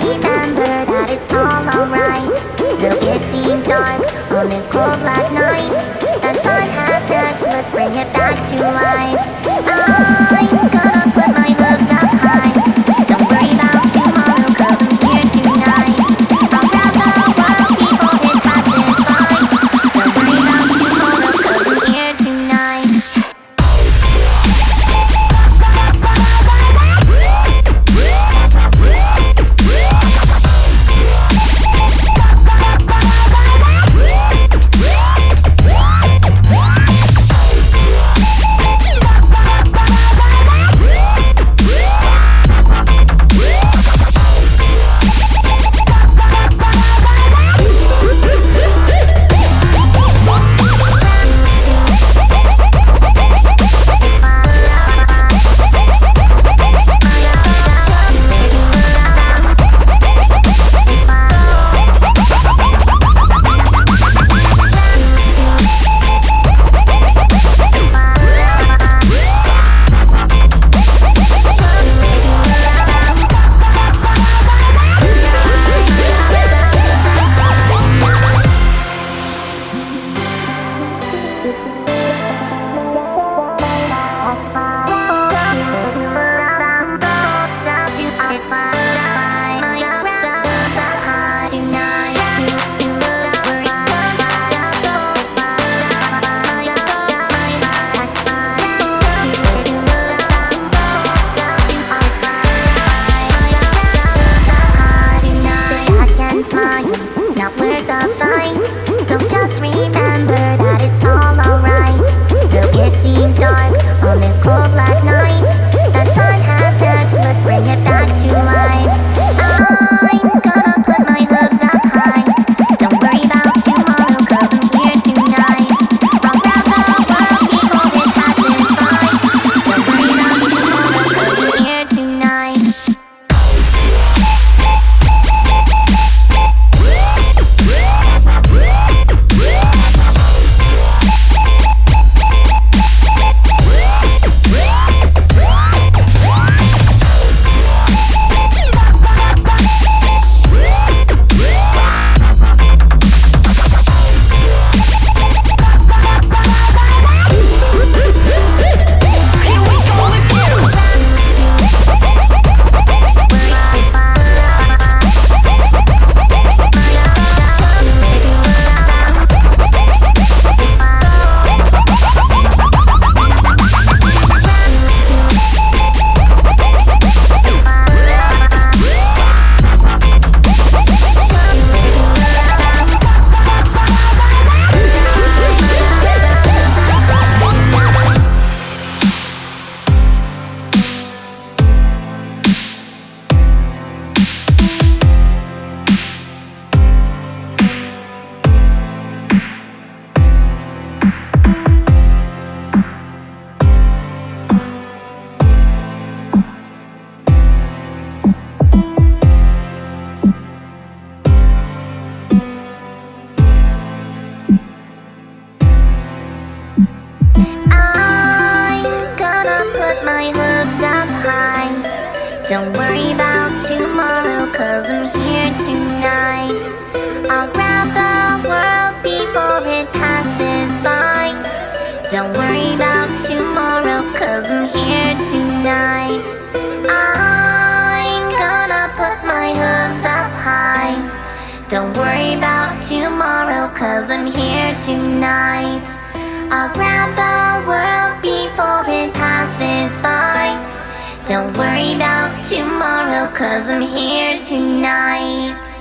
remember that it's all alright. Though it seems dark on this cold black night, the sun has set, let's bring it back to life. I'm gonna put my hooves up high. Don't worry about tomorrow, 'cause I'm here tonight. I'll grab the world before it passes by. Don't worry about tomorrow, 'cause I'm here tonight. Not worth the fight, so just remember that it's all alright. Though it seems dark on this cold black night, the sun has set, let's bring it back to life. I'm gonna put my hooves up high. Don't worry about tomorrow, 'cause I'm here tonight. I'll grab the world before it passes by. Don't worry about tomorrow, 'cause I'm here tonight. Don't worry about tomorrow, 'cause I'm here tonight. I'll grab the world before it passes by. Don't worry about tomorrow, 'cause I'm here tonight. I'm gonna put my hooves up high. Don't worry about tomorrow, 'cause I'm here tonight. I'll grab the world before it passes by. Don't worry about tomorrow, 'cause I'm here tonight.